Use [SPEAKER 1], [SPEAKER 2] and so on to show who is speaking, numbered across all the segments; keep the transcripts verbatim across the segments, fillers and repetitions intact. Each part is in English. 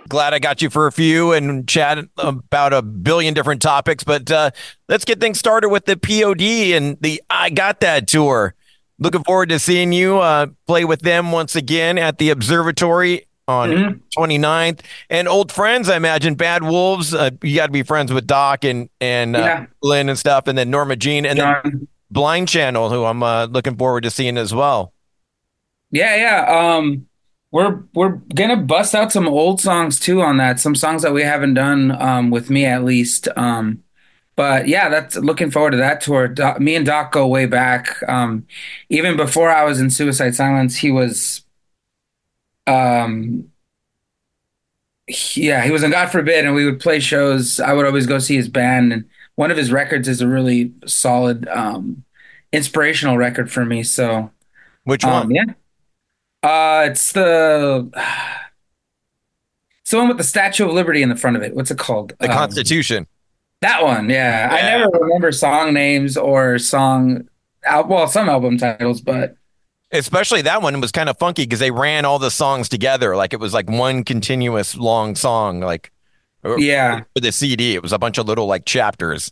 [SPEAKER 1] Glad I got you for a few and chat about a billion different topics. But uh, let's get things started with the P O D and the I Got That tour. Looking forward to seeing you uh, play with them once again at the Observatory on
[SPEAKER 2] hmm
[SPEAKER 1] twenty-ninth. And old friends, I imagine, Bad Wolves. Uh, you got to be friends with Doc and and uh,
[SPEAKER 2] Yeah,
[SPEAKER 1] Lynn and stuff, and then Norma Jean, and then
[SPEAKER 2] John.
[SPEAKER 1] Blind Channel, who I'm uh, looking forward to seeing as well.
[SPEAKER 2] Yeah, yeah. Um, we're we're gonna bust out some old songs too on that. Some songs that we haven't done, um, with me at least. Um, but yeah, that's looking forward to that tour. Doc, me and Doc go way back. Um, even before I was in Suicide Silence, he was. Um, he- yeah, he was in God Forbid, and we would play shows. I would always go see his band, and one of his records is a really solid, um, inspirational record for me. So,
[SPEAKER 1] Which one?
[SPEAKER 2] um, yeah. Uh, it's the it's the one with the Statue of Liberty in the front of it. What's it called?
[SPEAKER 1] The
[SPEAKER 2] Um,
[SPEAKER 1] Constitution.
[SPEAKER 2] that one. Yeah, I
[SPEAKER 1] Yeah.
[SPEAKER 2] never remember song names or song. Al well, some album titles, but
[SPEAKER 1] Especially that one was kind of funky because they ran all the songs together. Like it was like one continuous long song, like uh,
[SPEAKER 2] yeah,
[SPEAKER 1] for the C D. It was a bunch of little like chapters.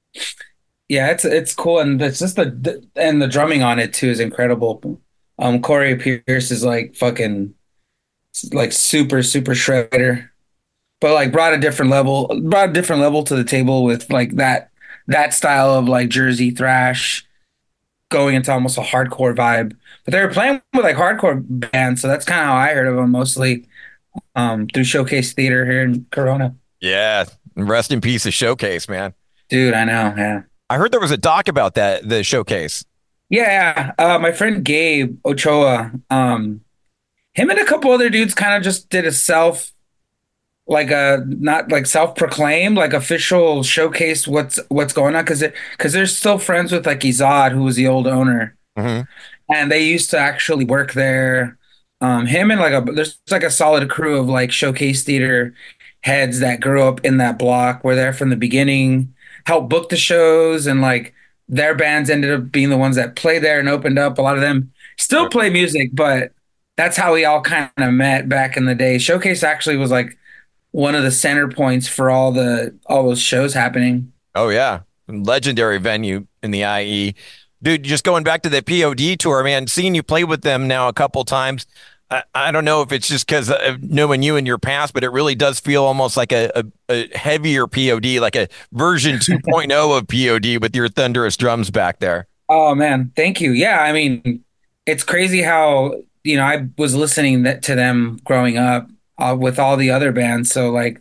[SPEAKER 2] yeah, it's it's cool, and it's just the and the drumming on it too is incredible. Um, Corey Pierce is like fucking like super super shredder, but like brought a different level, brought a different level to the table with like that that style of like Jersey thrash going into almost a hardcore vibe. But they were playing with like hardcore bands, so that's kind of how I heard of them mostly, um, through Showcase Theater here in Corona.
[SPEAKER 1] Yeah. Rest in peace, the showcase, man.
[SPEAKER 2] Dude, I know, yeah.
[SPEAKER 1] I heard there was a doc about that, the showcase.
[SPEAKER 2] Yeah, yeah. Uh, my friend Gabe Ochoa, um, him and a couple other dudes kind of just did a self, like a not like self-proclaimed, like official showcase what's what's going on because it because they're still friends with like Izad, who was the old owner,
[SPEAKER 1] Hmm.
[SPEAKER 2] and they used to actually work there. Um, him and like a there's like a solid crew of like showcase theater heads that grew up in that block, were there from the beginning, helped book the shows, and like their bands ended up being the ones that played there and opened up. A lot of them still play music, but that's how we all kind of met back in the day. Showcase actually was like one of the center points for all the all those shows happening.
[SPEAKER 1] Oh yeah. Legendary venue in the I E. Dude, just going back to the P O D tour, man, seeing you play with them now a couple times. I, I don't know if it's just because of knowing you in your past, but it really does feel almost like a, a, a heavier P O D, like a version 2.0 of P O D with your thunderous drums back there.
[SPEAKER 2] Oh man, thank you. Yeah, I mean, it's crazy how, you know, I was listening that, to them growing up, uh, with all the other bands. So like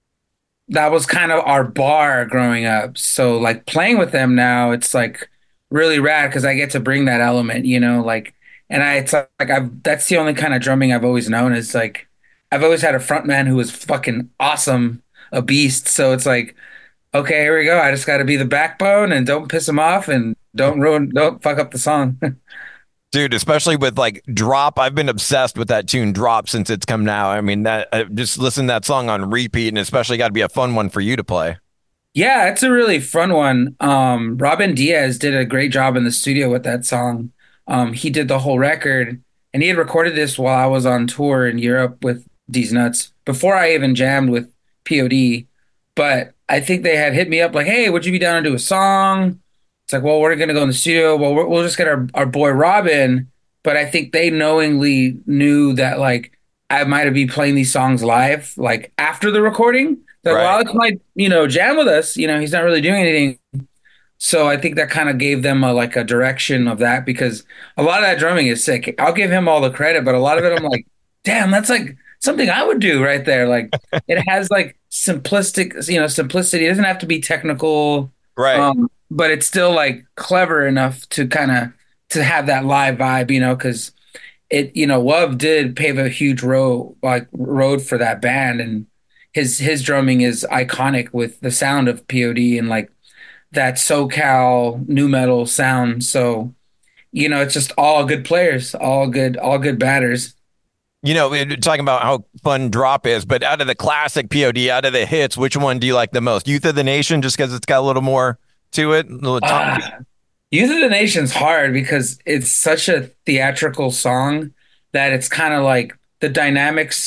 [SPEAKER 2] that was kind of our bar growing up. So like playing with them now, it's like really rad because I get to bring that element, you know, like, and I it's like I've that's the only kind of drumming I've always known is like I've always had a front man who was fucking awesome, a beast. So it's like, okay, here we go. I just got to be the backbone and don't piss him off and don't ruin, don't fuck up the song.
[SPEAKER 1] Dude, especially with like Drop. I've been obsessed with that tune Drop since it's come out. I mean, that I just listen to that song on repeat, and especially got to be a fun one for you to play.
[SPEAKER 2] Yeah, it's a really fun one. Um, Robin Diaz did a great job in the studio with that song. Um, he did the whole record, and he had recorded this while I was on tour in Europe with These Nuts before I even jammed with P O D. But I think they had hit me up like, "Hey, would you be down to do a song?" It's like, "Well, we're gonna go in the studio. Well, we're, we'll just get our our boy Robin." But I think they knowingly knew that like I might be playing these songs live, like after the recording. Like, well,
[SPEAKER 1] Right.
[SPEAKER 2] Alex might, you know, jam with us. You know, he's not really doing anything. So I think that kind of gave them a, like a direction of that because a lot of that drumming is sick. I'll give him all the credit, but a lot of it I'm like, damn, that's like something I would do right there. Like it has like simplistic, you know, simplicity. It doesn't have to be technical,
[SPEAKER 1] Right.
[SPEAKER 2] um, but it's still like clever enough to kind of to have that live vibe, you know, because it, you know, Love did pave a huge road like road for that band, and his his drumming is iconic with the sound of P O D and like that SoCal new metal sound. So, you know, it's just all good players, all good, all good batters.
[SPEAKER 1] You know, we're talking about how fun Drop is, but out of the classic P O D, out of the hits, which one do you like the most? Youth of the Nation, just because it's got a little more to it, a little top beat.
[SPEAKER 2] Ah, Youth of the Nation's hard because it's such a theatrical song that it's kind of like the dynamics.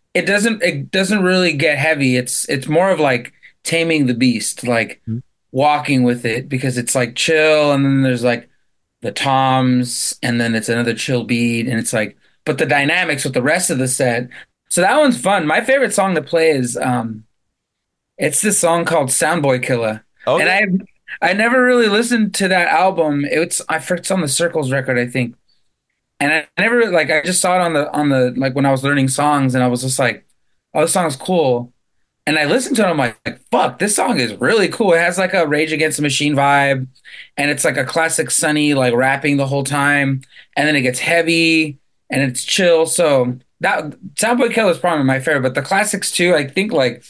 [SPEAKER 2] it doesn't it doesn't really get heavy. It's it's more of like taming the beast, like walking with it because it's like chill and then there's like the toms and then it's another chill beat and it's like but the dynamics with the rest of the set. So that one's fun. My favorite song to play is um it's this song called Soundboy Killer. And
[SPEAKER 1] Okay.
[SPEAKER 2] I I never really listened to that album. It's I it's on the Circles record, I think. And I never like I just saw it on the on the like when I was learning songs and I was just like, oh, this song's cool. And I listened to it, I'm like, fuck, this song is really cool. It has like a Rage Against the Machine vibe, and it's like a classic Sunny, like rapping the whole time. And then it gets heavy and it's chill. So that Soundboy Killer is probably my favorite, but the classics too, I think like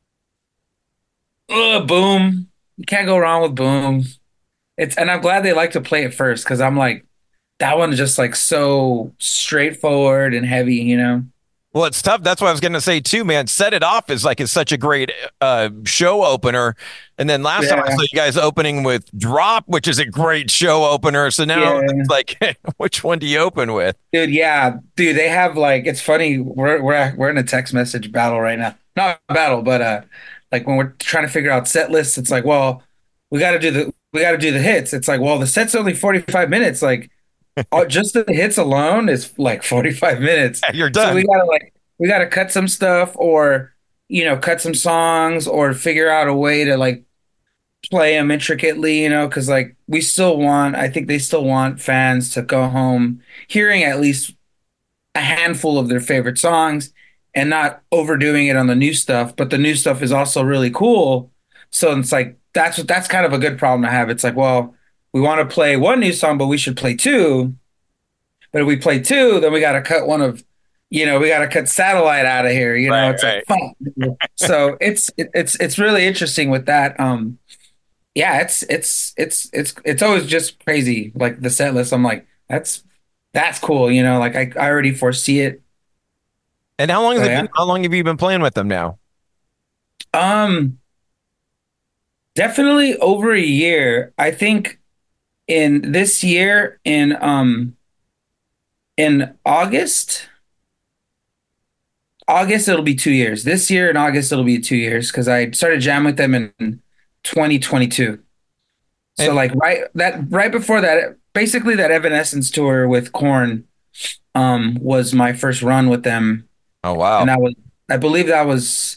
[SPEAKER 2] ugh, Boom. You can't go wrong with Boom. It's and I'm glad they like to play it first because I'm like, that one is just like so straightforward and heavy, you know?
[SPEAKER 1] Well, it's tough. That's what I was going to say too, man. Set It Off is like it's such a great uh, show opener. And then last time I
[SPEAKER 2] Yeah,
[SPEAKER 1] saw you guys opening with Drop, which is a great show opener. So now
[SPEAKER 2] yeah.
[SPEAKER 1] it's like, which one do you open with?
[SPEAKER 2] Dude, yeah, dude, they have like it's funny. We're we're we're in a text message battle right now. Not a battle, but uh, like when we're trying to figure out set lists, it's like, well, we got to do the we got to do the hits. It's like, well, the set's only forty-five minutes. Like, all, just the hits alone is like forty-five minutes.
[SPEAKER 1] You're
[SPEAKER 2] So we
[SPEAKER 1] done.
[SPEAKER 2] gotta like we gotta cut some stuff, or you know, cut some songs, or figure out a way to like play them intricately, you know, because like we still want, I think they still want fans to go home hearing at least a handful of their favorite songs and not overdoing it on the new stuff. But the new stuff is also really cool. So it's like that's what that's kind of a good problem to have. It's like, well, we want to play one new song, but we should play two. But if we play two, then we got to cut one of, you know, we got to cut Satellite out of here. You know,
[SPEAKER 1] Right,
[SPEAKER 2] it's like
[SPEAKER 1] right.
[SPEAKER 2] fuck. So it's it, it's it's really interesting with that. Um, yeah, it's it's it's it's it's always just crazy. Like the set list, I'm like, that's that's cool. You know, like I I already foresee it.
[SPEAKER 1] And how long has
[SPEAKER 2] So
[SPEAKER 1] it been?
[SPEAKER 2] yeah.
[SPEAKER 1] How long have you been playing with them now?
[SPEAKER 2] Um, definitely over a year. I think in this year in um in August, August it'll be two years. This year in August it'll be two years because I started jamming with them in twenty twenty-two. So
[SPEAKER 1] And
[SPEAKER 2] like right that right before that, basically that Evanescence tour with Korn um was my first run with them,
[SPEAKER 1] oh
[SPEAKER 2] and
[SPEAKER 1] wow.
[SPEAKER 2] that was I believe that was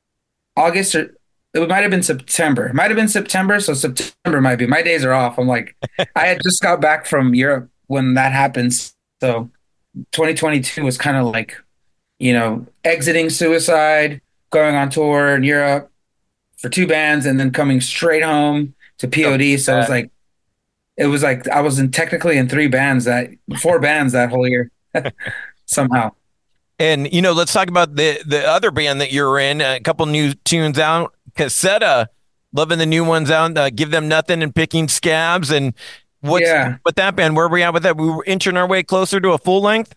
[SPEAKER 2] August or it might have been September. It might have been September, so September might be. My days are off. I'm like, I had just got back from Europe when that happens. So twenty twenty-two was kind of like, you know, exiting Suicide, going on tour in Europe for two bands, and then coming straight home to
[SPEAKER 1] Come
[SPEAKER 2] P O D. So it was
[SPEAKER 1] back.
[SPEAKER 2] like, it was like I was in technically in three bands that four bands that whole year somehow.
[SPEAKER 1] And you know, let's talk about the the other band that you're in. A couple new tunes out. Cassetta, loving the new ones out. Uh, Give Them Nothing and Picking Scabs. And what's
[SPEAKER 2] Yeah.
[SPEAKER 1] with that band? Where are we at with that? We were inching our way closer to a full length.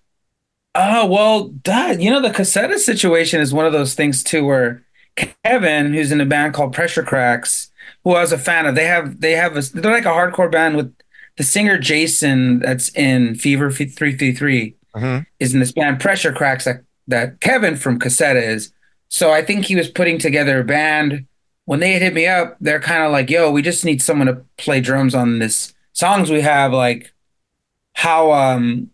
[SPEAKER 2] Oh, well, that, you know, the Casetta situation is one of those things too, where Kevin, who's in a band called Pressure Cracks, who I was a fan of, they have, they have a, they're like a hardcore band with the singer Jason that's in Fever three three three
[SPEAKER 1] Hmm.
[SPEAKER 2] is in this band Pressure Cracks that, that Kevin from Cassetta is. So I think he was putting together a band. When they had hit me up, they're kind of like, yo, we just need someone to play drums on this songs we have. Like, how, um,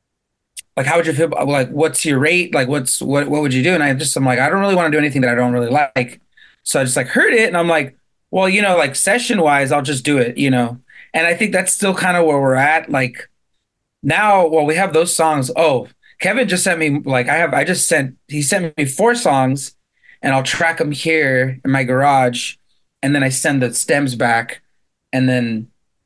[SPEAKER 2] like how would you feel like what's your rate like what's what what would you do and I just I'm like I don't really want to do anything that I don't really like, so I just like heard it and I'm like, well, you know, like session wise I'll just do it, you know. And I think that's still kind of where we're at like now. Well, we have those songs. Oh, Kevin just sent me like I have I just sent he sent me four songs and I'll track them here in my garage and then I send the stems back and then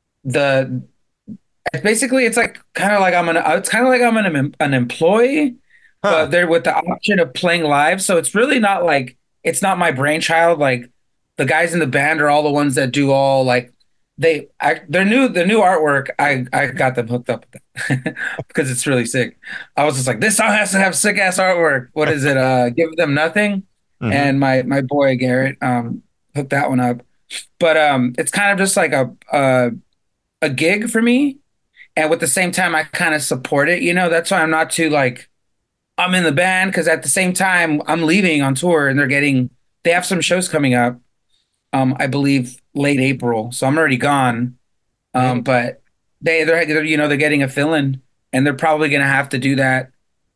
[SPEAKER 2] the it's basically it's like kind of like I'm an it's kind of like I'm an an employee,
[SPEAKER 1] Huh.
[SPEAKER 2] but they're with the option of playing live. So it's really not like it's not my brainchild. Like the guys in the band are all the ones that do all like they I, their new the new artwork. I I got them hooked up with that because it's really sick. I was just like, this song has to have sick ass artwork. What is it? Uh, Give Them Nothing,
[SPEAKER 1] Hmm.
[SPEAKER 2] and my my boy Garrett um hooked that one up. But um, it's kind of just like a a, a gig for me, and with the same time I kind of support it, you know. That's why I'm not too like I'm in the band because at the same time I'm leaving on tour and they're getting they have some shows coming up. Um, I believe late April, so I'm already gone. Um,
[SPEAKER 1] Mm,
[SPEAKER 2] but they they're, they're you know they're getting a fill-in and they're probably gonna have to do that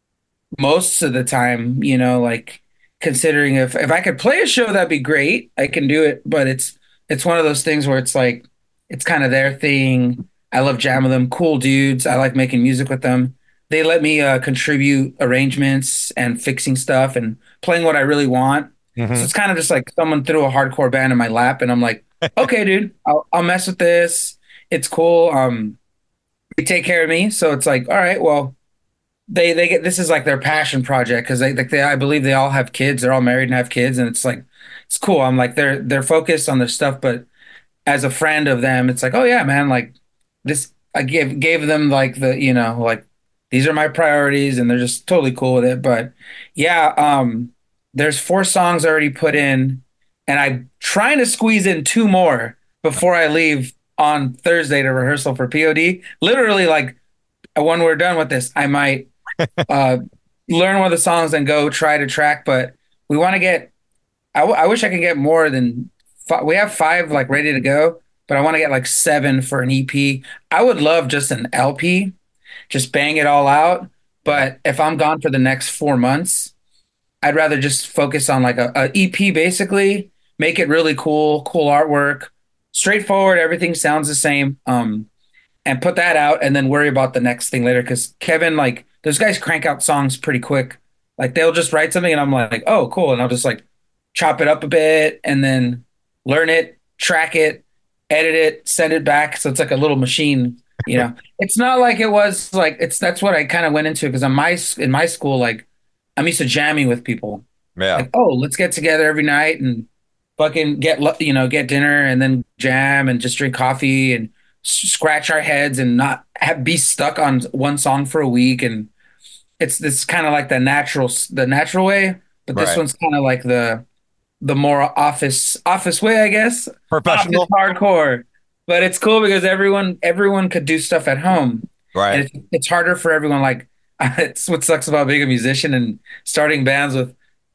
[SPEAKER 2] most of the time. You know, like considering if if I could play a show, that'd be great. I can do it, but it's it's one of those things where it's like it's kind of their thing. I love jamming with them, cool dudes. I like making music with them. They let me uh, contribute arrangements and fixing stuff and playing what I really want. So
[SPEAKER 1] hmm
[SPEAKER 2] it's kind of just like someone threw a hardcore band in my lap, and I'm like, okay, dude, I'll, I'll mess with this. It's cool. Um, they take care of me, so it's like, all right, well, they they get this is like their passion project because they like they I believe they all have kids. They're all married and have kids, and it's like it's cool. I'm like they're they're focused on their stuff, but as a friend of them, it's like, oh yeah, man, like this I gave gave them like the you know like these are my priorities, and they're just totally cool with it. But yeah, um, there's four songs already put in, and I'm trying to squeeze in two more before I leave on Thursday to rehearsal for P O D. Literally, like when we're done with this, I might uh, learn one of the songs and go try to track. But we want to get. I, w- I wish I could get more than five. We have five like ready to go, but I want to get like seven for an E P. I would love just an L P, just bang it all out.
[SPEAKER 1] Yeah.
[SPEAKER 2] But if I'm gone for the next four months, I'd rather just focus on like a, a E P basically, make it really cool, cool artwork, straightforward. Everything sounds the same. Um, and put that out and then worry about the next thing later. Cause Kevin, like, those guys crank out songs pretty quick. Like, they'll just write something and I'm like, oh, cool. And I'll just like chop it up a bit and then learn it, track it, edit it, send it back. So it's like a little machine, you know. It's not like it was like, it's that's what I kind of went into because in my, in my school, like, I'm used to jamming with people.
[SPEAKER 1] Yeah.
[SPEAKER 2] Like, oh, let's get together every night and fucking get lu- you know get dinner and then jam and just drink coffee and s- scratch our heads and not have, be stuck on one song for a week. And it's this kind of like the natural s- the natural way, but this
[SPEAKER 1] Right.
[SPEAKER 2] one's kind of like the the more office office way, I guess. Office
[SPEAKER 1] Professional.
[SPEAKER 2] hardcore. But it's cool because everyone everyone could do stuff at home. And
[SPEAKER 1] Right.
[SPEAKER 2] it's, it's harder for everyone. Like it's what sucks about being a musician and starting bands with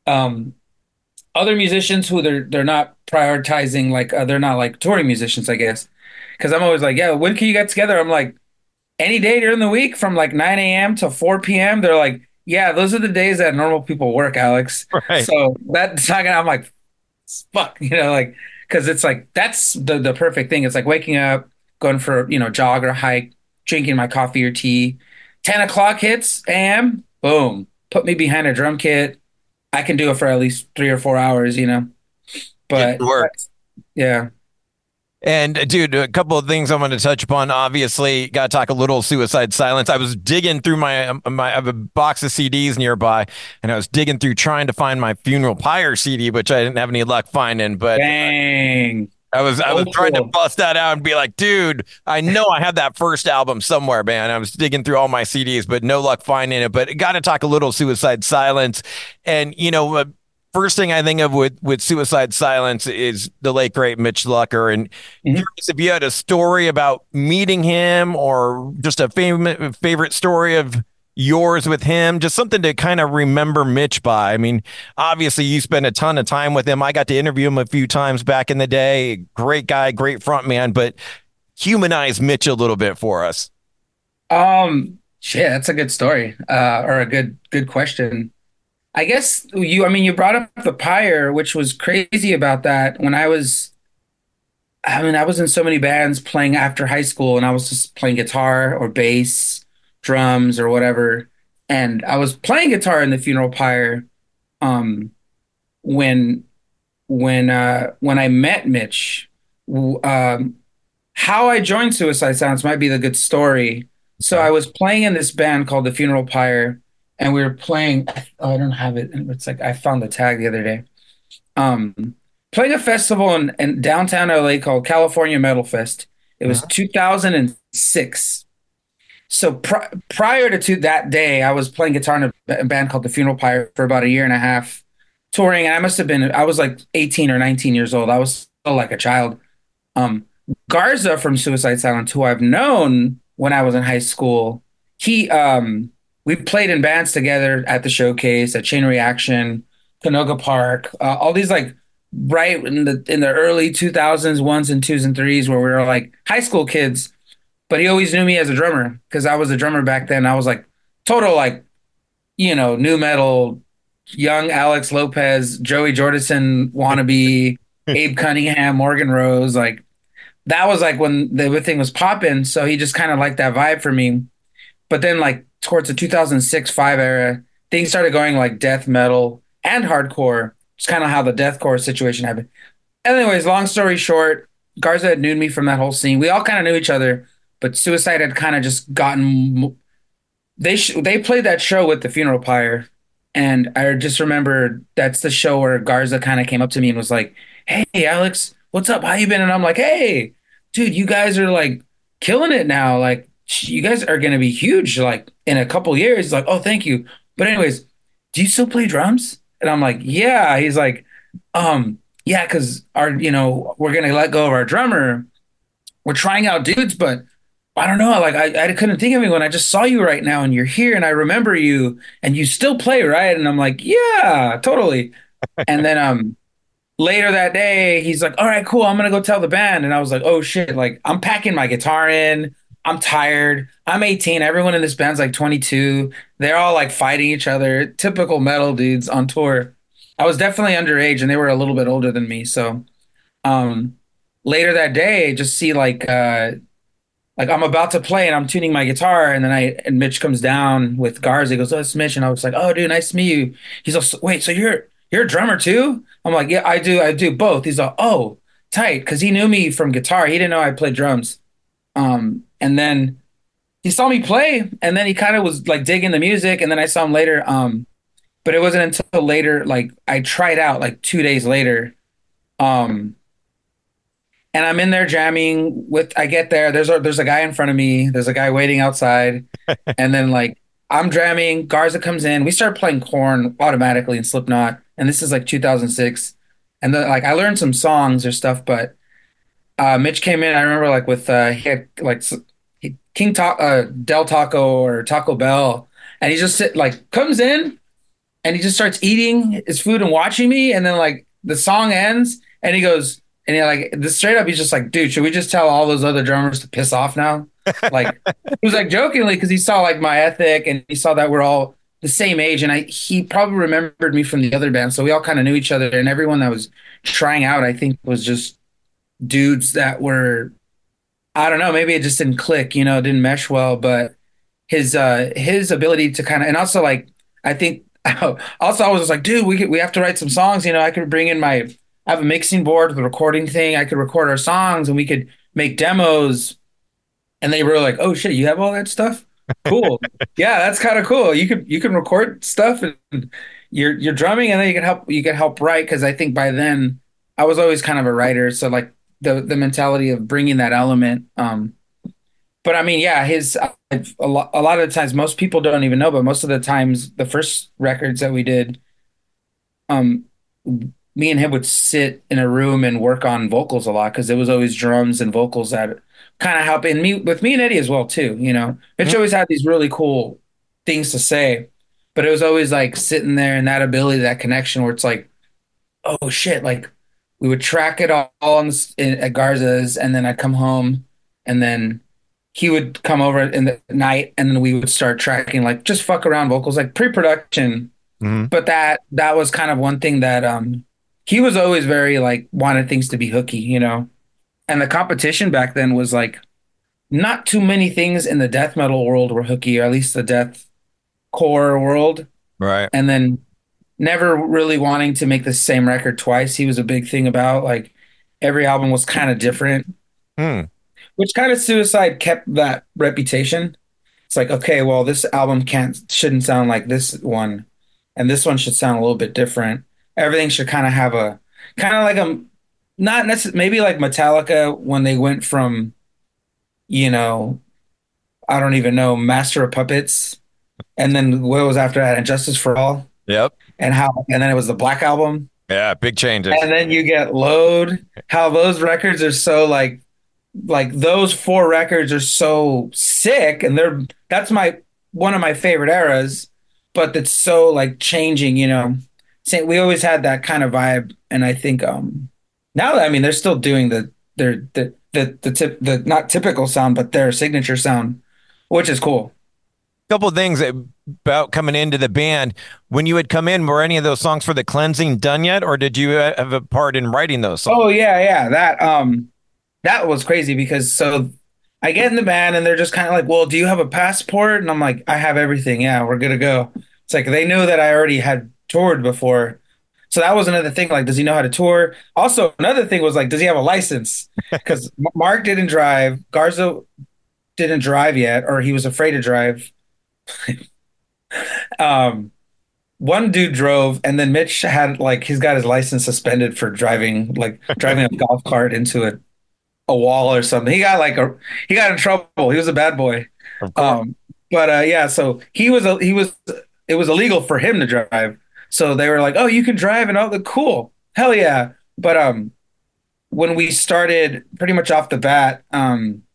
[SPEAKER 2] um other musicians who they're they're not prioritizing like uh, they're not like touring musicians, I guess. Because I'm always like, yeah, when can you get together? I'm like, any day during the week from like nine a m to four p m. They're like, yeah, those are the days that normal people work, Alex.
[SPEAKER 1] Right.
[SPEAKER 2] So that's not gonna. I'm like, fuck, you know, like because it's like that's the the perfect thing. It's like waking up, going for you know jog or hike, drinking my coffee or tea. Ten o'clock hits a m. Boom, put me behind a drum kit. I can do it for at least three or four hours, you know.
[SPEAKER 1] Get
[SPEAKER 2] But
[SPEAKER 1] to work.
[SPEAKER 2] that's, yeah,
[SPEAKER 1] And uh, dude, a couple of things I want to touch upon. Obviously, got to talk a little Suicide Silence. I was digging through my um, my I have a box of C Ds nearby, and I was digging through trying to find my Funeral Pyre C D, which I didn't have any luck finding. But
[SPEAKER 2] dang,
[SPEAKER 1] I was I was
[SPEAKER 2] old
[SPEAKER 1] trying to
[SPEAKER 2] school.
[SPEAKER 1] bust that out and be like, dude, I know I have that first album somewhere, man. I was digging through all my C Ds, but no luck finding it. But got to talk a little Suicide Silence, and you know. Uh, First thing I think of with with Suicide Silence is the late great Mitch Lucker, and
[SPEAKER 2] Mhm.
[SPEAKER 1] curious if you had a story about meeting him or just a favorite favorite story of yours with him, just something to kind of remember Mitch by. I mean, obviously you spent a ton of time with him. I got to interview him a few times back in the day. Great guy, great front man, but humanize Mitch a little bit for us.
[SPEAKER 2] Um, shit, that's a good story, uh, or a good good question. I guess you, I mean, you brought up the Pyre, which was crazy about that. When I was, I mean, I was in so many bands playing after high school, and I was just playing guitar or bass, drums or whatever. And I was playing guitar in the Funeral Pyre, um, when when uh when I met Mitch. W- Um, how I joined Suicide Silence might be the good story. So
[SPEAKER 1] Okay.
[SPEAKER 2] I was playing in this band called the Funeral Pyre, and we were playing. Oh, I don't have it. It's like I found the tag the other day. Um, playing a festival in, in downtown L A called California Metal Fest. It was
[SPEAKER 1] Mhm.
[SPEAKER 2] two thousand six. So pri prior to, to that day, I was playing guitar in a, b- a band called the Funeral Pyre for about a year and a half, touring. And I must have been, I was like eighteen or nineteen years old. I was still like a child. Um, Garza from Suicide Silence, who I've known when I was in high school, he um we played in bands together at the Showcase, at Chain Reaction, Canoga Park, uh, all these like right in the in the early two thousands, ones and twos and threes, where we were like high school kids. But he always knew me as a drummer because I was a drummer back then. I was like total like you know new metal, young Alex Lopez, Joey Jordison wannabe, Abe Cunningham, Morgan Rose, like that was like when the thing was popping. So he just kind of liked that vibe for me. But then like towards the two thousand six five era, things started going like death metal and hardcore. It's kind of how the deathcore situation happened. Anyways, long story short, Garza had knew me from that whole scene. We all kind of knew each other, but Suicide had kind of just gotten. They sh- they played that show with the Funeral Pyre, and I just remember that's the show where Garza kind of came up to me and was like, "Hey, Alex, what's up? How you been?" And I'm like, "Hey, dude, you guys are like killing it now. Like, you guys are gonna be huge like in a couple years." He's like, "Oh, thank you." But anyways, do you still play drums? And I'm like, "Yeah." He's like, um, "Yeah, because our you know we're gonna let go of our drummer. We're trying out dudes, but." I don't know. Like I, I couldn't think of anyone. I just saw you right now, and you're here, and I remember you, and you still play, right? And I'm like, yeah, totally. And then um later that day, he's like, all right, cool. I'm gonna go tell the band. And I was like, oh shit! Like I'm packing my guitar in. I'm tired. I'm eighteen. Everyone in this band's like twenty-two. They're all like fighting each other. Typical metal dudes on tour. I was definitely underage, and they were a little bit older than me. So um later that day, just see like uh like I'm about to play and I'm tuning my guitar, and then I and Mitch comes down with Garza. He goes, "Oh, it's Mitch," and I was like, "Oh, dude, nice to meet you." He's like, "Wait, so you're you're a drummer too?" I'm like, "Yeah, I do. I do both." He's like, "Oh, tight," because he knew me from guitar. He didn't know I played drums. Um, and then he saw me play, and then he kind of was like digging the music, and then I saw him later. Um, but it wasn't until later, like I tried out like two days later. Um, and I'm in there jamming with. I get there. There's a there's a guy in front of me. There's a guy waiting outside, and then like I'm jamming. Garza comes in. We start playing Korn automatically and Slipknot, and this is like two thousand six. And then like I learned some songs or stuff, but uh, Mitch came in. I remember like with uh, he had like s- he, King Ta- uh, Del Taco or Taco Bell, and he just sit like comes in and he just starts eating his food and watching me, and then like the song ends and he goes and he like this straight up he's just like, dude, should we just tell all those other drummers to piss off now? Like he was like jokingly because he saw like my ethic and he saw that we're all the same age, and I he probably remembered me from the other band, so we all kind of knew each other, and everyone that was trying out I think was just dudes that were, I don't know, maybe it just didn't click, you know, it didn't mesh well, but his uh his ability to kind of, and also like I think also I was just like, dude, we could, we have to write some songs, you know, I could bring in my I have a mixing board with a recording thing. I could record our songs and we could make demos. And they were like, "Oh shit, you have all that stuff? Cool. Yeah, that's kind of cool. You could you can record stuff and you're you're drumming, and then you can help you can help write." Because I think by then I was always kind of a writer, so like the the mentality of bringing that element. Um, but I mean, yeah, his I've, a lot a lot of the times most people don't even know, but most of the times the first records that we did, um, me and him would sit in a room and work on vocals a lot because it was always drums and vocals that kind of help. And me with me and Eddie as well too. You know, Mitch always had these really cool things to say, but it was always like sitting there and that ability, that connection where it's like, oh shit, like we would track it all on the, in, at Garza's, and then I'd come home, and then he would come over in the night, and then we would start tracking like just fuck around vocals, like pre-production.
[SPEAKER 1] Mm-hmm.
[SPEAKER 2] But that that was kind of one thing that um he was always very like wanted things to be hooky, you know. And the competition back then was like not too many things in the death metal world were hooky, or at least the death core world.
[SPEAKER 1] Right.
[SPEAKER 2] And then never really wanting to make the same record twice. He was a big thing about like every album was kind of different,
[SPEAKER 1] Hmm.
[SPEAKER 2] which kind of Suicide kept that reputation. It's like, okay, well, this album can't shouldn't sound like this one, and this one should sound a little bit different. Everything should kind of have a kind of like a not necessarily maybe like Metallica when they went from, you know, I don't even know, Master of Puppets, and then what was after that, and Justice for All,
[SPEAKER 1] Yep.
[SPEAKER 2] and how, and then it was the Black Album,
[SPEAKER 1] Yeah. Big changes.
[SPEAKER 2] and then you get Load. How those records are so like like those four records are so sick, and they're that's my one of my favorite eras, but it's so like changing, you know. Say we always had that kind of vibe, and I think um now that I mean they're still doing the their the the the tip the not typical sound, but their signature sound, which is cool.
[SPEAKER 1] Couple of things about coming into the band. When you had come in, were any of those songs for the cleansing done yet, or did you have a part in writing those songs?
[SPEAKER 2] Oh yeah, yeah. That um that was crazy because so I get in the band and they're just kind of like, "Well, do you have a passport?" And I'm like, "I have everything. Yeah, we're good to go." It's like they knew that I already had toured before. So that was another thing. Like, does he know how to tour? Also, another thing was like, does he have a license? Because Mark didn't drive, Garza didn't drive yet, or he was afraid to drive. Um, One dude drove, and then Mitch had like he's got his license suspended for driving, like driving a golf cart into a, a wall or something. He got like a he got in trouble. He was a bad boy.
[SPEAKER 1] Of course.
[SPEAKER 2] Um, but uh, yeah, so he was a, he was it was illegal for him to drive. So they were like, "Oh, you can drive," and all the cool, hell yeah. But um, when we started, pretty much off the bat, um,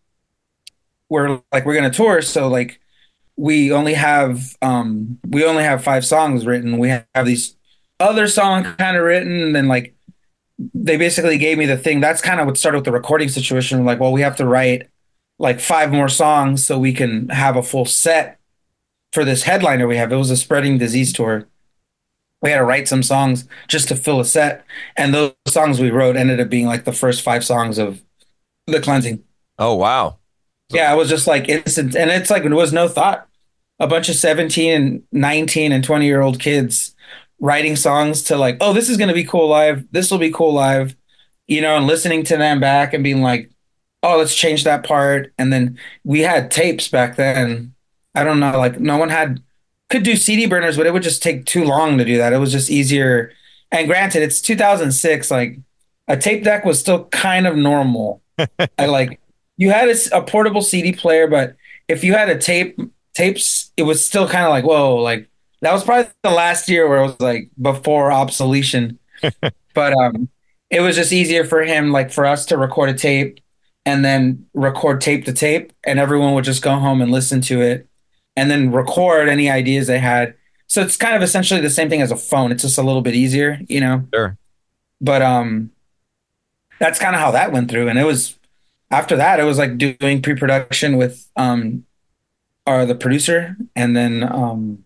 [SPEAKER 2] we're like we're gonna tour, so like we only have um we only have five songs written. We have these other songs kind of written, and then like they basically gave me the thing. That's kind of what started with the recording situation. Like, well, we have to write like five more songs so we can have a full set for this headliner we have. It was a spreading disease tour. We had to write some songs just to fill a set, and those songs we wrote ended up being like the first five songs of The Cleansing.
[SPEAKER 1] Oh, wow. So,
[SPEAKER 2] Yeah, it was just like instant, and it's like there was no thought. A bunch of seventeen and nineteen and twenty year old kids writing songs to like, oh, this is going to be cool live. This will be cool live, you know, and listening to them back and being like, oh, let's change that part. And then we had tapes back then. I don't know, like no one had could do C D burners, but it would just take too long to do that. It was just easier. And granted, it's two thousand six. Like a tape deck was still kind of normal. I like you had a, s- a portable C D player, but if you had a tape tapes, it was still kind of like whoa, like that was probably the last year where it was like before obsolescence. But um, it was just easier for him, like for us to record a tape and then record tape to tape, and everyone would just go home and listen to it, and then record any ideas they had. So it's kind of essentially the same thing as a phone. It's just a little bit easier, you know.
[SPEAKER 1] sure.
[SPEAKER 2] But um, that's kind of how that went through, and it was after that, it was like doing pre-production with um, or the producer, and then um,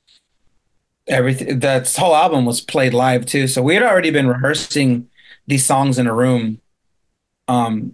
[SPEAKER 2] everything. That whole album was played live too. So we had already been rehearsing these songs in a room um,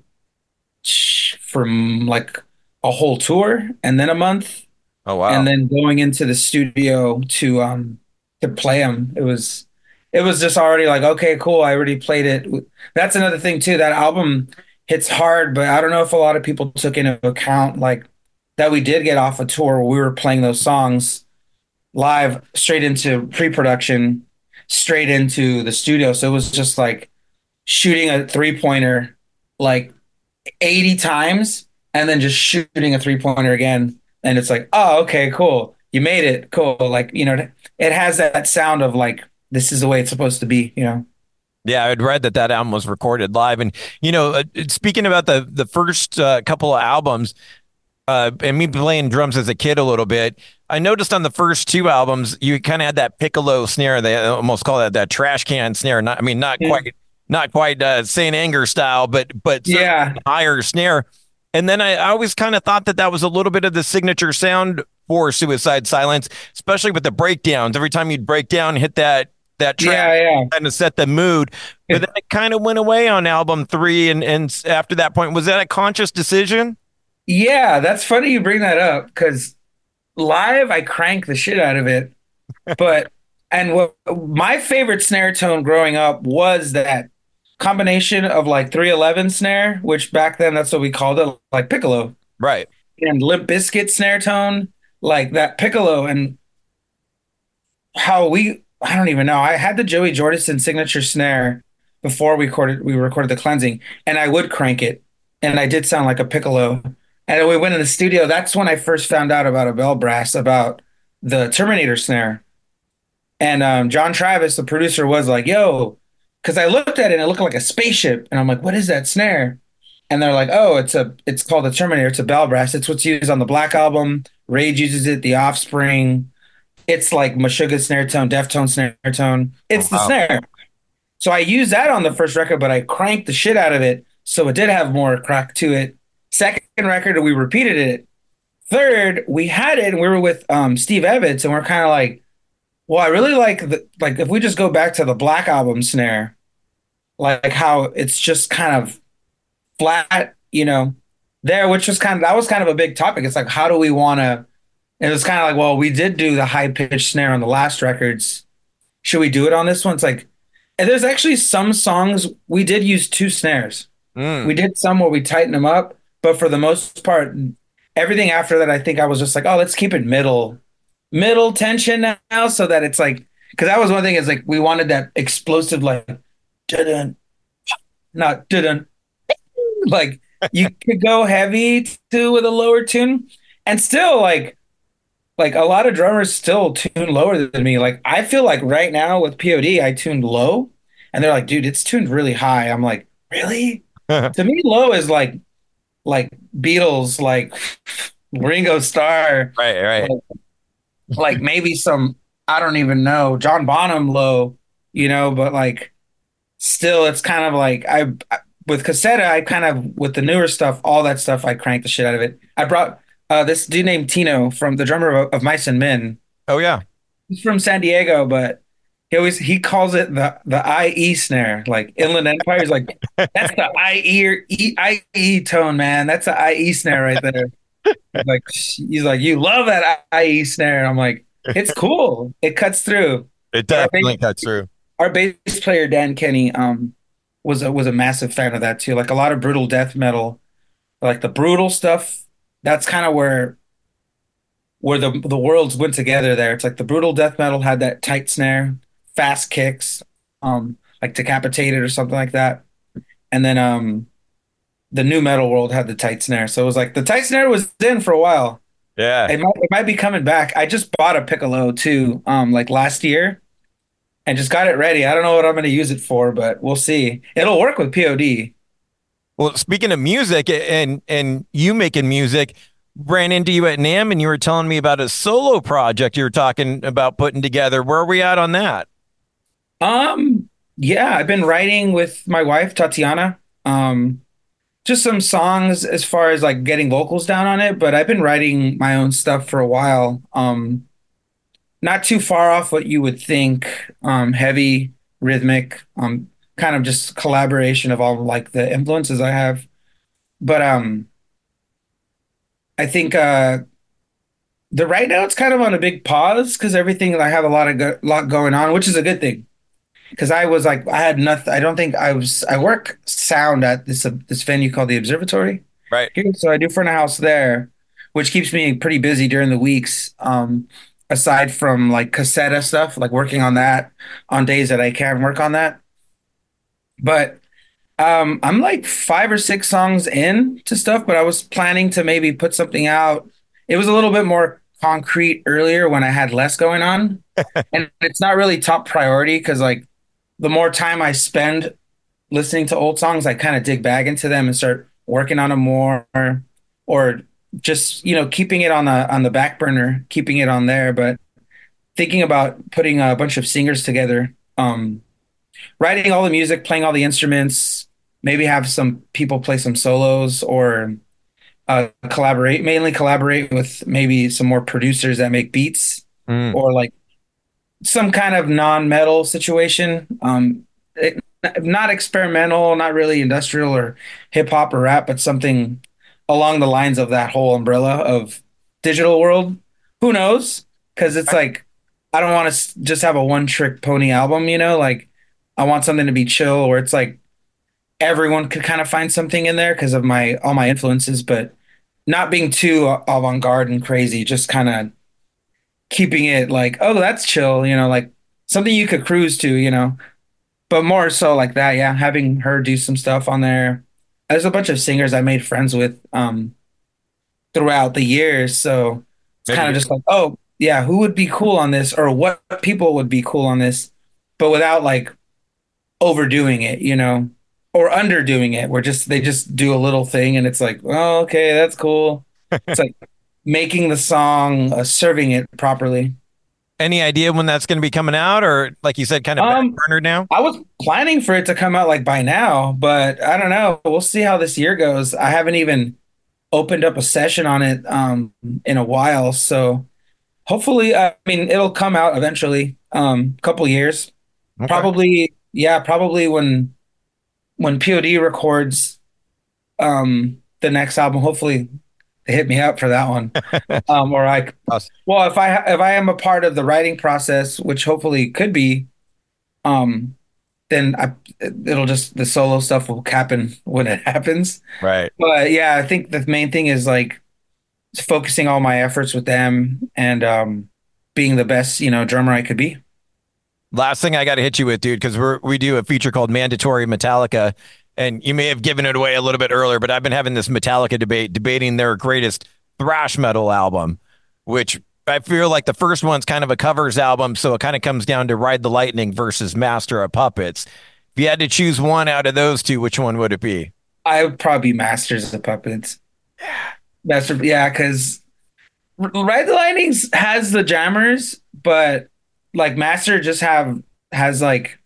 [SPEAKER 2] from like a whole tour, and then a month,
[SPEAKER 1] Oh,
[SPEAKER 2] and
[SPEAKER 1] wow.
[SPEAKER 2] then going into the studio to um to play them. It was it was just already like okay, cool. I already played it. That's another thing too. That album hits hard, but I don't know if a lot of people took into account like that we did get off a tour where we were playing those songs live straight into pre-production, straight into the studio. So it was just like shooting a three pointer like eighty times and then just shooting a three pointer again. And it's like, oh, okay, cool. You made it. Cool. Like, you know, it has that sound of like, this is the way it's supposed to be, you know?
[SPEAKER 1] Yeah, I'd read that that album was recorded live. And, you know, uh, speaking about the, the first uh, couple of albums, uh, and me playing drums as a kid a little bit, I noticed on the first two albums, you kind of had that piccolo snare. They almost call that that trash can snare. Not, I mean, not
[SPEAKER 2] Mm.
[SPEAKER 1] quite, not quite uh, Saint Anger style, but but certainly
[SPEAKER 2] Yeah.
[SPEAKER 1] higher snare. And then I, I always kind of thought that that was a little bit of the signature sound for Suicide Silence, especially with the breakdowns. Every time you'd break down, hit that that track,
[SPEAKER 2] Yeah.
[SPEAKER 1] kind of set the mood. But
[SPEAKER 2] Yeah.
[SPEAKER 1] then it kind of went away on album three, and and after that point, was that a conscious decision?
[SPEAKER 2] Yeah. That's funny you bring that up because live, I crank the shit out of it. But, and what my favorite snare tone growing up was that combination of like three eleven snare, which back then that's what we called it, like piccolo,
[SPEAKER 1] Right.
[SPEAKER 2] and Limp Bizkit snare tone, like that piccolo, and how we I don't even know. I had the Joey Jordison signature snare before we recorded we recorded the cleansing, and I would crank it, and I did sound like a piccolo. And we went in the studio. That's when I first found out about a bell brass, about the Terminator snare. And um, John Travis, the producer, was like, "Yo," because I looked at it and it looked like a spaceship, and I'm like, "What is that snare?" and they're like, "Oh, it's a it's called a Terminator. It's a bell brass. It's what's used on the Black Album. Rage uses it. The Offspring. It's like Meshuggah snare tone, Deftone snare tone.
[SPEAKER 1] Oh,
[SPEAKER 2] It's the
[SPEAKER 1] wow.
[SPEAKER 2] snare." So I used that on the first record, but I cranked the shit out of it, so it did have more crack to it. Second record, we repeated it. Third, we had it, and we were with um, Steve Evans, and we're kind of like, well, I really like the like if we just go back to the Black Album snare, like how it's just kind of flat, you know, there, which was kind of that was kind of a big topic. It's like, how do we want to? And it was kind of like, well, we did do the high pitched snare on the last records. Should we do it on this one? It's like, and there's actually some songs we did use two snares. We
[SPEAKER 1] Mm.
[SPEAKER 2] did some where we tightened them up, but for the most part, everything after that, I think I was just like, oh, let's keep it middle, middle tension now, so that it's like, because that was one thing is like we wanted that explosive like, dun not dun like you could go heavy too with a lower tune, and still like like a lot of drummers still tune lower than me. Like I feel like right now with P O D, I tuned low, and they're like, dude, it's tuned really high. I'm like, really? To me, low is like like Beatles, like Ringo Starr,
[SPEAKER 1] Right, right.
[SPEAKER 2] like, like maybe some I don't even know John Bonham low, you know, but like still, it's kind of like I with Cassetta, I kind of with the newer stuff, all that stuff, I cranked the shit out of it. I brought uh, this dude named Tino from the drummer of, of Mice and Men.
[SPEAKER 1] Oh, yeah.
[SPEAKER 2] He's from San Diego, but he always he calls it the the I E snare. Like Inland Empire is like that's the I E or E I E tone, man. That's the I E snare right there. He's like he's like you love that I E snare. And I'm like, it's cool. It cuts through.
[SPEAKER 1] It
[SPEAKER 2] But our bass,
[SPEAKER 1] definitely cuts through.
[SPEAKER 2] our bass player Dan Kenny um was a was a massive fan of that too. Like a lot of brutal death metal, like the brutal stuff. That's kind of where where the the worlds went together there. It's like the brutal death metal had that tight snare, fast kicks, um, like Decapitated or something like that. And then um the new metal world had the tight snare. So it was like the tight snare was in for a while.
[SPEAKER 1] Yeah.
[SPEAKER 2] It might it might be coming back. I just bought a piccolo too, um, like last year and just got it ready. I don't know what I'm gonna use it for, but we'll see. It'll work with P O D.
[SPEAKER 1] Well, speaking of music and and you making music, ran into you at NAMM and you were telling me about a solo project you were talking about putting together. Where are we at on that?
[SPEAKER 2] Um, yeah, I've been writing with my wife, Tatiana. Um, just some songs as far as like getting vocals down on it, but I've been writing my own stuff for a while. Um, not too far off what you would think. Um, heavy, rhythmic, um, kind of just collaboration of all like the influences I have. But um, I think uh, the right now it's kind of on a big pause because everything I have a lot of go- lot going on, which is a good thing. Because I was like, I had nothing. I don't think I was. I work sound at this uh, this venue called the Observatory
[SPEAKER 1] Right.
[SPEAKER 2] here, so I do front of house there, which keeps me pretty busy during the weeks. Um, aside from like cassette stuff, like working on that on days that I can work on that. But um, I'm like five or six songs in to stuff, but I was planning to maybe put something out. It was a little bit more concrete earlier when I had less going on, and it's not really top priority because like the more time I spend listening to old songs, I kind of dig back into them and start working on them more, or just you know keeping it on the on the back burner, keeping it on there. But thinking about putting a bunch of singers together, um, writing all the music, playing all the instruments, maybe have some people play some solos or uh, collaborate, mainly collaborate with maybe some more producers that make beats
[SPEAKER 1] Mm.
[SPEAKER 2] or like some kind of non-metal situation. Um, it, not experimental, not really industrial or hip hop or rap, but something along the lines of that whole umbrella of digital world. Who knows? Because it's like I don't want to just have a one-trick pony album, you know? Like I want something to be chill where it's like everyone could kind of find something in there because of my all my influences, but not being too avant-garde and crazy, just kind of keeping it like, oh, that's chill, you know, like something you could cruise to, you know, but more so like that. Yeah. Having her do some stuff on there. There's a bunch of singers I made friends with um, throughout the years. So it's
[SPEAKER 1] Maybe
[SPEAKER 2] kind of
[SPEAKER 1] get-
[SPEAKER 2] just like, oh, yeah, who would be cool on this or what people would be cool on this, but without like overdoing it, you know, or underdoing it, where just they just do a little thing and it's like, oh, okay, that's cool. It's like making the song, uh, serving it properly.
[SPEAKER 1] Any idea when that's going to be coming out, or like you said, kind of
[SPEAKER 2] Um,
[SPEAKER 1] backburnered now?
[SPEAKER 2] I was planning for it to come out like by now, but I don't know. We'll see how this year goes. I haven't even opened up a session on it um in a while, so hopefully, I mean, it'll come out eventually. Um, couple years,
[SPEAKER 1] Okay.
[SPEAKER 2] probably. Yeah, probably when when P O D records um the next album. Hopefully, they hit me up for that one. Um, or I,
[SPEAKER 1] Us.
[SPEAKER 2] well, if I if I am a part of the writing process, which hopefully could be, um, then I it'll just the solo stuff will happen when it happens.
[SPEAKER 1] Right.
[SPEAKER 2] But yeah, I think the main thing is like focusing all my efforts with them and um being the best, you know, drummer I could be.
[SPEAKER 1] Last thing I got to hit you with, dude, because we're we do a feature called Mandatory Metallica, and you may have given it away a little bit earlier, but I've been having this Metallica debate, debating their greatest thrash metal album, which I feel like the first one's kind of a covers album, so it kind of comes down to Ride the Lightning versus Master of Puppets. If you had to choose one out of those two, which one would it be?
[SPEAKER 2] I would probably be Masters of Puppets. Master, yeah, because Ride the Lightnings has the jammers, but like Master just have has like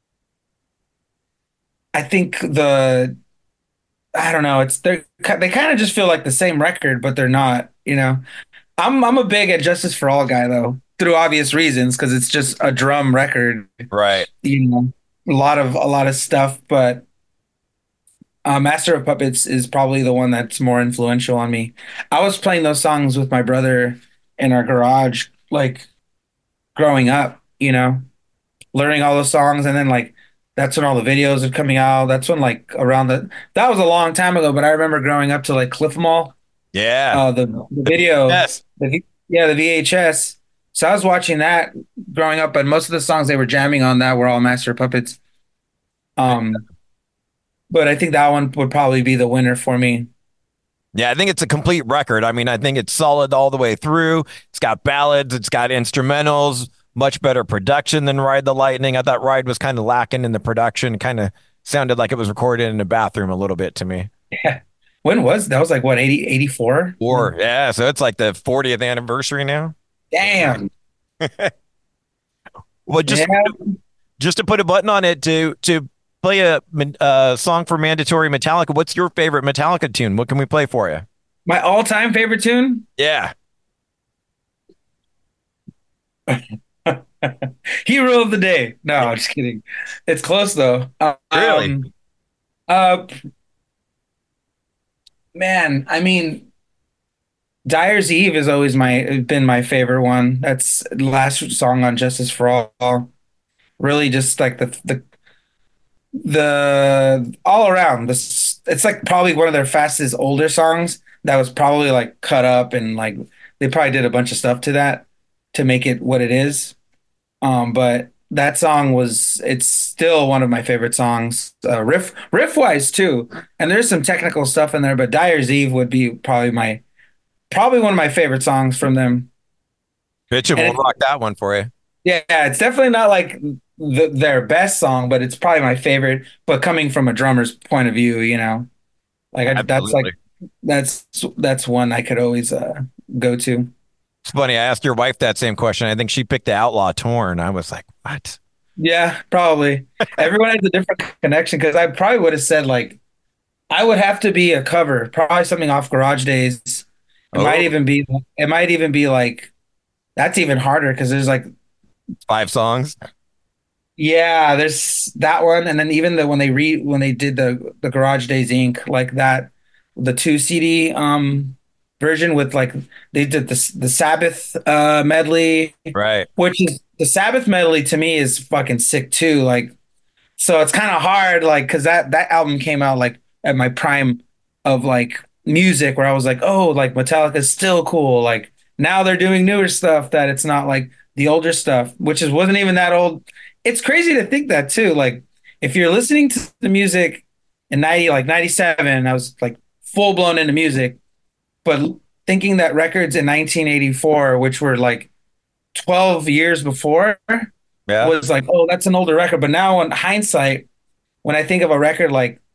[SPEAKER 2] I think the I don't know, it's they they kind of just feel like the same record, but they're not, you know. I'm I'm a big at Justice for All guy though, through obvious reasons, because it's just a drum record,
[SPEAKER 1] Right.
[SPEAKER 2] you know, a lot of a lot of stuff, but uh, Master of Puppets is probably the one that's more influential on me. I was playing those songs with my brother in our garage, like growing up, you know, learning all those songs, and then like that's when all the videos are coming out. That's when like around the that was a long time ago, but I remember growing up to like Cliff 'Em All,
[SPEAKER 1] Yeah.
[SPEAKER 2] uh, the the video,
[SPEAKER 1] Yes.
[SPEAKER 2] the V- yeah, the V H S. So I was watching that growing up, but most of the songs they were jamming on that were all Master of Puppets. Um, but I think that one would probably be the winner for me.
[SPEAKER 1] Yeah, I think it's a complete record. I mean, I think it's solid all the way through. It's got ballads, it's got instrumentals, much better production than Ride the Lightning. I thought Ride was kind of lacking in the production, kind of sounded like it was recorded in a bathroom a little bit to me.
[SPEAKER 2] Yeah. When was that? Was like what, eighty, eighty-four?
[SPEAKER 1] Or, yeah, so it's like the fortieth anniversary now.
[SPEAKER 2] Damn.
[SPEAKER 1] Well, just
[SPEAKER 2] Yeah.
[SPEAKER 1] just to put a button on it to to play a uh, song for Mandatory Metallica. What's your favorite Metallica tune? What can we play for you?
[SPEAKER 2] My all-time favorite tune?
[SPEAKER 1] Yeah,
[SPEAKER 2] Hero of the Day. No, I'm just kidding. It's close though.
[SPEAKER 1] really.
[SPEAKER 2] Um, uh, man, I mean, Dyer's Eve has always my been my favorite one. That's the last song on Justice for All. Really, just like the the the all around. This it's like probably one of their fastest older songs that was probably like cut up and like they probably did a bunch of stuff to that to make it what it is. Um, but that song was it's still one of my favorite songs, uh, riff riff wise too. And there's some technical stuff in there, but Dyer's Eve would be probably my probably one of my favorite songs from them.
[SPEAKER 1] Bitch, and
[SPEAKER 2] And
[SPEAKER 1] we'll
[SPEAKER 2] it,
[SPEAKER 1] rock that one for you.
[SPEAKER 2] yeah, it's definitely not like the, their best song, but it's probably my favorite. But coming from a drummer's point of view, you know, like I, that's like
[SPEAKER 1] Absolutely.
[SPEAKER 2] that's that's one I could always uh, go to.
[SPEAKER 1] It's funny. I asked your wife that same question. I think she picked the Outlaw Torn. I was like, what?
[SPEAKER 2] Yeah, probably. Everyone has a different connection because I probably would have said like I would have to be a cover, probably something off Garage Days. It might
[SPEAKER 1] Oh,
[SPEAKER 2] even be it might even be like that's even harder because there's like
[SPEAKER 1] five songs.
[SPEAKER 2] yeah, there's that one, and then even the when they re when they did the the Garage Days Inc like that, the two C D um version with like they did the the Sabbath uh medley,
[SPEAKER 1] Right.
[SPEAKER 2] which is the Sabbath medley to me is fucking sick too. Like so it's kind of hard like because that that album came out like at my prime of like music where I was like oh like Metallica's still cool like now they're doing newer stuff that it's not like the older stuff which is wasn't even that old. It's crazy to think that too like if you're listening to the music in ninety like ninety-seven I was like full blown into music but thinking that records in nineteen eighty-four which were like twelve years before
[SPEAKER 1] Yeah.
[SPEAKER 2] was like, oh, that's an older record. But now, in hindsight, when I think of a record like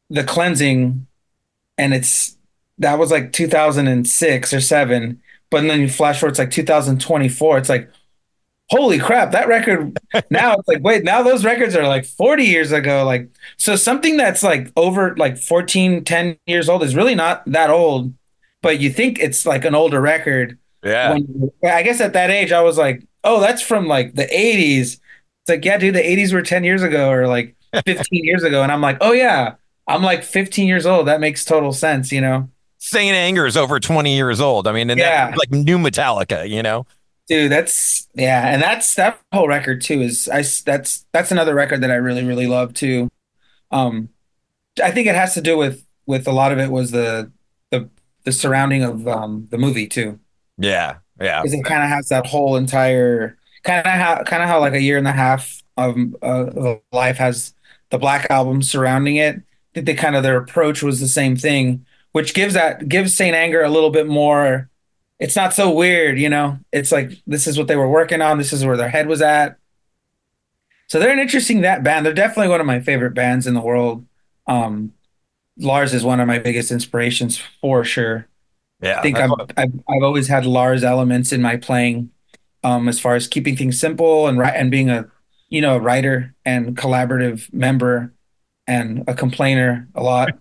[SPEAKER 2] The Cleansing, and it's that was like two thousand six or seven. But then you flash forward, it's like two thousand twenty-four. It's like, holy crap, that record. Now it's like, wait, now those records are like forty years ago. Like, so something that's like over like fourteen, ten years old is really not that old, but you think it's like an older record.
[SPEAKER 1] Yeah.
[SPEAKER 2] When I guess at that age, I was like, oh, that's from like the eighties. It's like, yeah, dude, the eighties were ten years ago or like fifteen years ago. And I'm like, oh, yeah, I'm like fifteen years old. That makes total sense, you know?
[SPEAKER 1] Saint Anger is over twenty years old. I mean, and that's
[SPEAKER 2] Yeah.
[SPEAKER 1] like new Metallica, you know?
[SPEAKER 2] Dude, that's yeah, and that's that whole record too is I s- that's that's another record that I really really love too. Um, I think it has to do with with a lot of it was the the the surrounding of um the movie too,
[SPEAKER 1] Yeah. Yeah.
[SPEAKER 2] because it kind of has that whole entire kind of how kind of how like a year and a half of uh, of life has the Black Album surrounding it. I think they kind of their approach was the same thing, which gives that gives Saint Anger a little bit more. It's not so weird, you know. It's like this is what they were working on. This is where their head was at. So they're an interesting that band. They're definitely one of my favorite bands in the world. Um, Lars is one of my biggest inspirations for sure. I
[SPEAKER 1] Yeah.
[SPEAKER 2] think
[SPEAKER 1] That's
[SPEAKER 2] I've
[SPEAKER 1] what,
[SPEAKER 2] I've, I've always had Lars elements in my playing, um, as far as keeping things simple and ri- and being a you know a writer and collaborative member and a complainer a lot.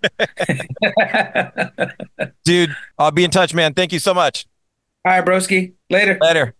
[SPEAKER 2] All
[SPEAKER 1] dude, I'll be in touch, man. Thank you so much.
[SPEAKER 2] right, broski. Later.
[SPEAKER 1] Later.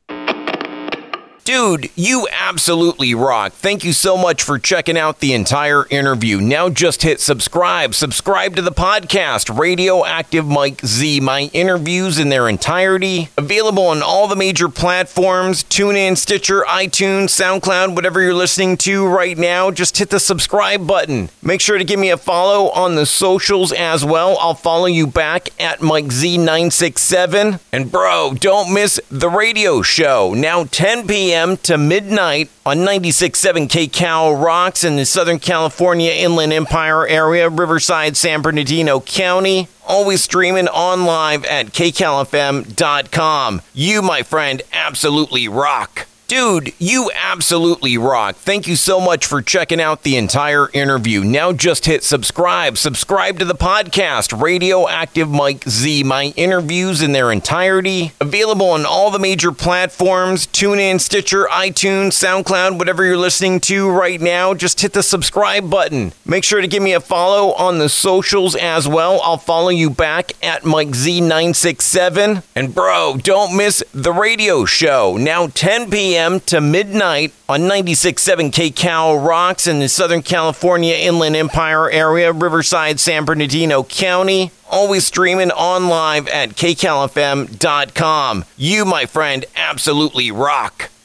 [SPEAKER 1] Dude, you absolutely rock. Thank you so much for checking out the entire interview. Now just hit subscribe. Subscribe to the podcast, Radioactive Mike Z. My interviews in their entirety, available on all the major platforms, TuneIn, Stitcher, iTunes, SoundCloud, whatever you're listening to right now. Just hit the subscribe button. Make sure to give me a follow on the socials as well. I'll follow you back at Mike Z nine six seven. And bro, don't miss the radio show. Now ten p.m. to midnight on ninety-six point seven K Cal Rocks in the Southern California Inland Empire area, Riverside, San Bernardino County. Always streaming on live at K Cal F M dot com. You, my friend, absolutely rock. Dude, you absolutely rock. Thank you so much for checking out the entire interview. Now just hit subscribe. Subscribe to the podcast, Radioactive Mike Z. My interviews in their entirety, available on all the major platforms, TuneIn, Stitcher, iTunes, SoundCloud, whatever you're listening to right now. Just hit the subscribe button. Make sure to give me a follow on the socials as well. I'll follow you back at Mike Z nine six seven. And bro, don't miss the radio show. Now ten p.m. to midnight on ninety-six point seven K Cal Rocks in the Southern California Inland Empire area, Riverside, San Bernardino County. Always streaming on live at K Cal F M dot com. You, my friend, absolutely rock.